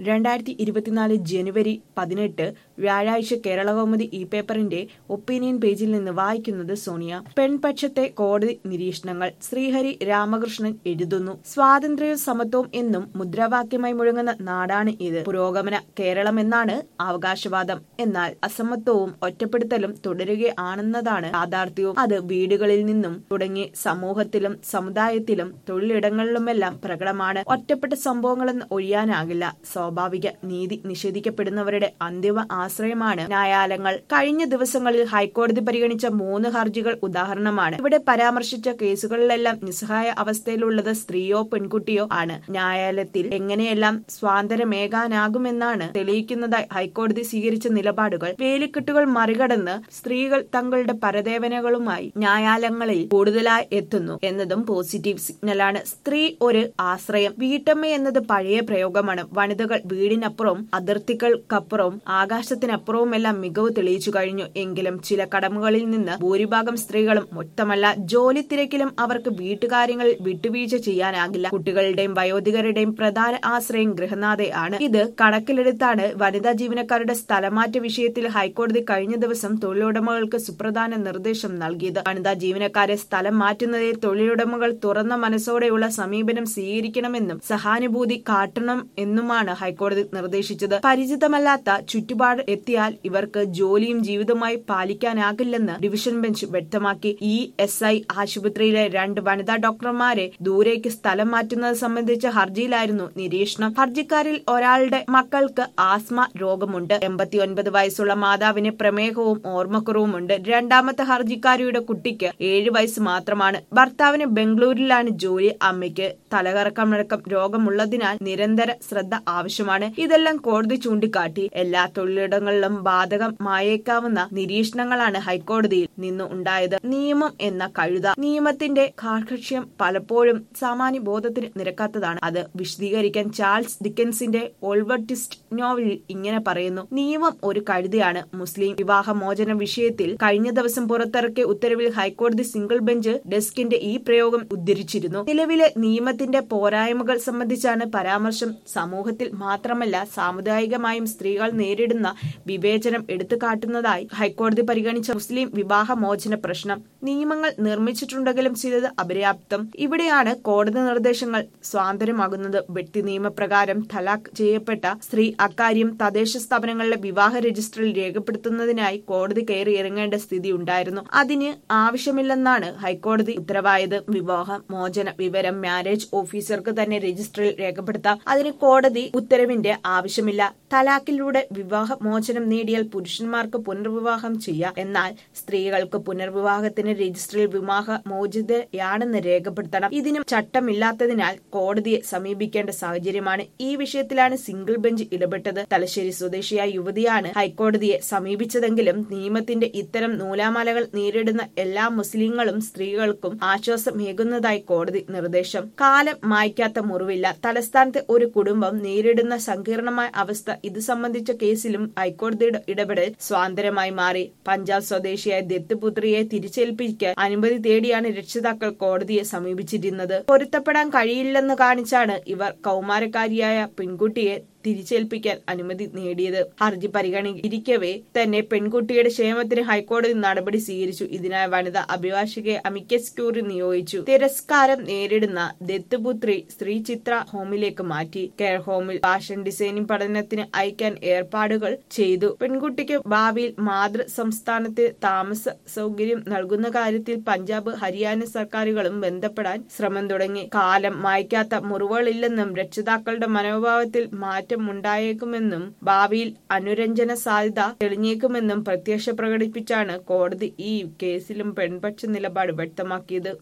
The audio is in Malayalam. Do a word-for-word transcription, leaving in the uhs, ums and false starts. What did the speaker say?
രണ്ടായിരത്തി ഇരുപത്തിനാല് ജനുവരി പതിനെട്ട് വ്യാഴാഴ്ച കേരളകൗമുദി ഇ പേപ്പറിന്റെ ഒപ്പീനിയൻ പേജിൽ നിന്ന് വായിക്കുന്നത് സോണിയ. പെൺപക്ഷത്തെ കോടതി നിരീക്ഷണങ്ങൾ. ശ്രീഹരി രാമകൃഷ്ണൻ എഴുതുന്നു. സ്വാതന്ത്ര്യവും സമത്വവും എന്നും മുദ്രാവാക്യമായി മുഴങ്ങുന്ന നാടാണ് ഇത്. പുരോഗമന കേരളമെന്നാണ് അവകാശവാദം. എന്നാൽ അസമത്വവും ഒറ്റപ്പെടുത്തലും തുടരുകയാണെന്നതാണ് യാഥാർത്ഥ്യവും. അത് വീടുകളിൽ നിന്നും തുടങ്ങി സമൂഹത്തിലും സമുദായത്തിലും തൊഴിലിടങ്ങളിലുമെല്ലാം പ്രകടമാണ്. ഒറ്റപ്പെട്ട സംഭവങ്ങളെന്ന് ഒഴിയാനാകില്ല. സ്വാഭാവിക നീതി നിഷേധിക്കപ്പെടുന്നവരുടെ അന്തിമ ആശ്രയമാണ് ന്യായാലയങ്ങൾ. കഴിഞ്ഞ ദിവസങ്ങളിൽ ഹൈക്കോടതി പരിഗണിച്ച മൂന്ന് ഹർജികൾ ഉദാഹരണമാണ്. ഇവിടെ പരാമർശിച്ച കേസുകളിലെല്ലാം നിസ്സഹായ അവസ്ഥയിലുള്ളത് സ്ത്രീയോ പെൺകുട്ടിയോ ആണ്. ന്യായാലയത്തിൽ എങ്ങനെയെല്ലാം സ്വാതന്ത്ര്യമേകാനാകുമെന്നാണ് തെളിയിക്കുന്നതായി ഹൈക്കോടതി സ്വീകരിച്ച നിലപാടുകൾ. വേലിക്കെട്ടുകൾ മറികടന്ന് സ്ത്രീകൾ തങ്ങളുടെ പരദേവനകളുമായി ന്യായാലയങ്ങളിൽ കൂടുതലായി എത്തുന്നു എന്നതും പോസിറ്റീവ് സിഗ്നലാണ്. സ്ത്രീ ഒരു ആശ്രയം. വീട്ടമ്മ എന്നത് പഴയ പ്രയോഗമാണ്. വനിതകൾ വീടിനപ്പുറവും അതിർത്തികൾക്കപ്പുറവും ആകാശത്തിനപ്പുറവുമെല്ലാം മികവ് തെളിയിച്ചു കഴിഞ്ഞു. എങ്കിലും ചില കടമകളിൽ നിന്ന് ഭൂരിഭാഗം സ്ത്രീകളും മൊത്തമല്ല ജോലി തിരക്കിലും അവർക്ക് വീട്ടുകാര്യങ്ങളിൽ വിട്ടുവീഴ്ച ചെയ്യാനാകില്ല. കുട്ടികളുടെയും വയോധികരുടെയും പ്രധാന ആശ്രയം ഗൃഹനാഥയാണ്. ഇത് കണക്കിലെടുത്താണ് വനിതാ ജീവനക്കാരുടെ സ്ഥലമാറ്റ വിഷയത്തിൽ ഹൈക്കോടതി കഴിഞ്ഞ ദിവസം തൊഴിലുടമകൾക്ക് സുപ്രധാന നിർദ്ദേശം നൽകിയത്. വനിതാ ജീവനക്കാരെ സ്ഥലം മാറ്റുന്നതിൽ തൊഴിലുടമകൾ തുറന്ന മനസ്സോടെയുള്ള സമീപനം സ്വീകരിക്കണമെന്നും സഹാനുഭൂതി കാട്ടണം എന്നുമാണ് ഹൈക്കോടതി നിർദ്ദേശിച്ചത്. പരിചിതമല്ലാത്ത ചുറ്റുപാട് എത്തിയാൽ ഇവർക്ക് ജോലിയും ജീവിതവുമായി പാലിക്കാനാകില്ലെന്ന് ഡിവിഷൻ ബെഞ്ച് വ്യക്തമാക്കി. ഇ എസ് ഐ ആശുപത്രിയിലെ രണ്ട് വനിതാ ഡോക്ടർമാരെ ദൂരേക്ക് സ്ഥലം മാറ്റുന്നത് സംബന്ധിച്ച ഹർജിയിലായിരുന്നു നിരീക്ഷണം. ഹർജിക്കാരിൽ ഒരാളുടെ മക്കൾക്ക് ആസ്മ രോഗമുണ്ട്. എൺപത്തിയൊൻപത് വയസ്സുള്ള മാതാവിന് പ്രമേഹവും ഓർമ്മക്കുറവുമുണ്ട്. രണ്ടാമത്തെ ഹർജിക്കാരിയുടെ കുട്ടിക്ക് ഏഴ് വയസ്സ് മാത്രമാണ്. ഭർത്താവിന് ബംഗളൂരിലാണ് ജോലി. അമ്മയ്ക്ക് തലകറക്കമടക്കം രോഗമുള്ളതിനാൽ നിരന്തര ശ്രദ്ധ ആവശ്യമാണ്. ഇതെല്ലാം കോടതി ചൂണ്ടിക്കാട്ടി. എല്ലാ തൊഴിലിടങ്ങളിലും ബാധകമായേക്കാവുന്ന നിരീക്ഷണങ്ങളാണ് ഹൈക്കോടതിയിൽ നിന്ന് ഉണ്ടായത്. നിയമം എന്ന കഴുത. നിയമത്തിന്റെ കാർക്കശ്യം പലപ്പോഴും സാമാന്യ ബോധത്തിന് നിരക്കാത്തതാണ്. അത് വിശദീകരിക്കാൻ ചാൾസ് ഡിക്കൻസിന്റെ ഓൾവർ ട്വിസ്റ്റ് നോവലിൽ ഇങ്ങനെ പറയുന്നു. നിയമം ഒരു കഴുതയാണ്. മുസ്ലിം വിവാഹമോചന വിഷയത്തിൽ കഴിഞ്ഞ ദിവസം പുറത്തിറക്കിയ ഉത്തരവിൽ ഹൈക്കോടതി സിംഗിൾ ബെഞ്ച് ഡെസ്കിന്റെ ഈ പ്രയോഗം ഉദ്ധരിച്ചിരുന്നു. നിലവിലെ നിയമത്തിന്റെ പോരായ്മകൾ സംബന്ധിച്ചാണ് പരാമർശം. സമൂഹത്തിൽ മാത്രമല്ല സാമുദായികമായും സ്ത്രീകൾ നേരിടുന്ന വിവേചനം എടുത്തുകാട്ടുന്നതായി ഹൈക്കോടതി പരിഗണിച്ച മുസ്ലിം വിവാഹമോചന പ്രശ്നം. നിയമങ്ങൾ നിർമ്മിച്ചിട്ടുണ്ടെങ്കിലും ചിലത് അപര്യാപ്തം. ഇവിടെയാണ് കോടതി നിർദ്ദേശങ്ങൾ സ്വാതന്ത്ര്യമാകുന്നത്. വ്യക്തി നിയമപ്രകാരം തലാഖ് ചെയ്യപ്പെട്ട സ്ത്രീ അക്കാര്യം തദ്ദേശ സ്ഥാപനങ്ങളിലെ വിവാഹ രജിസ്റ്ററിൽ രേഖപ്പെടുത്തുന്നതിനായി കോടതി കയറി ഇറങ്ങേണ്ട സ്ഥിതി ഉണ്ടായിരുന്നു. അതിന് ആവശ്യമില്ലെന്നാണ് ഹൈക്കോടതി ഉത്തരവായത്. വിവാഹ മോചന വിവരം മാരേജ് ഓഫീസർക്ക് തന്നെ രജിസ്റ്ററിൽ രേഖപ്പെടുത്താം. അതിന് കോടതി ഉത്തരവിന്റെ ആവശ്യമില്ല. തലാഖിലൂടെ വിവാഹ മോചനം നേടിയാൽ പുരുഷന്മാർക്ക് പുനർവിവാഹം ചെയ്യാം. എന്നാൽ സ്ത്രീകൾക്ക് പുനർവിവാഹത്തിന് രജിസ്റ്ററിൽ വിവാഹ മോചിതയാണെന്ന് രേഖപ്പെടുത്തണം. ഇതിനും ചട്ടമില്ലാത്തതിനാൽ കോടതിയെ സമീപിക്കേണ്ട സാഹചര്യമാണ്. ഈ വിഷയത്തിലാണ് സിംഗിൾ ബെഞ്ച് ഇടപെട്ടത്. തലശ്ശേരി സ്വദേശിയായ യുവതിയാണ് ഹൈക്കോടതിയെ സമീപിച്ചതെങ്കിലും നിയമത്തിന്റെ ഇത്തരം നൂലാമാലകൾ നേരിടുന്ന എല്ലാ മുസ്ലിങ്ങളും സ്ത്രീകൾക്കും ആശ്വാസമേകുന്നതായി കോടതി നിർദ്ദേശം. കാലം മായ്ക്കാത്ത മുറിവില്ല. തലസ്ഥാനത്തെ ഒരു കുടുംബം നേരിടുന്ന സങ്കീർണമായ അവസ്ഥ ഇത് സംബന്ധിച്ച കേസിലും ഹൈക്കോടതിയുടെ ഇടപെടൽ സ്വാതന്ത്ര്യമായി മാറി. പഞ്ചാബ് സ്വദേശിയായ ദത്തുപുത്രിയെ തിരിച്ചേൽപ്പിക്കാൻ അനുമതി തേടിയാണ് രക്ഷിതാക്കൾ കോടതിയെ സമീപിച്ചിരുന്നത്. പൊരുത്തപ്പെടാൻ കഴിയില്ലെന്ന് കാണിച്ചാണ് ഇവർ കൗമാരക്കാരിയായ പെൺകുട്ടിയെ തിരിച്ചേൽപ്പിക്കാൻ അനുമതി നേടിയത്. ഹർജി പരിഗണിക്കവേ തന്നെ പെൺകുട്ടിയുടെ ക്ഷേമത്തിന് ഹൈക്കോടതി നടപടി സ്വീകരിച്ചു. ഇതിനായി വനിതാ അഭിഭാഷകയെ അമിക്കസ് ക്യൂറി നിയോഗിച്ചു. തിരസ്കാരം നേരിടുന്ന ദത്തുപുത്രി സ്ത്രീ ചിത്ര ഹോമിലേക്ക് മാറ്റി. കെയർ ഹോമിൽ ഫാഷൻ ഡിസൈനിംഗ് പഠനത്തിന് അയക്കാൻ ഏർപ്പാടുകൾ ചെയ്തു. പെൺകുട്ടിക്ക് ഭാവിയിൽ മാതൃ സംസ്ഥാനത്ത് താമസ സൗകര്യം നൽകുന്ന കാര്യത്തിൽ പഞ്ചാബ് ഹരിയാന സർക്കാരുകളും ബന്ധപ്പെടാൻ ശ്രമം തുടങ്ങി. കാലം മായ്ക്കാത്ത മുറിവുകളില്ലെന്നും രക്ഷിതാക്കളുടെ മനോഭാവത്തിൽ മാറ്റം ഉണ്ടായേക്കുമെന്നും ഭാവിയിൽ അനുരഞ്ജന സാധ്യത തെളിഞ്ഞേക്കുമെന്നും പ്രത്യാശ പ്രകടിപ്പിച്ചാണ് കോടതി ഈ കേസിലും പെൺപക്ഷ നിലപാട് വ്യക്തമാക്കിയത്.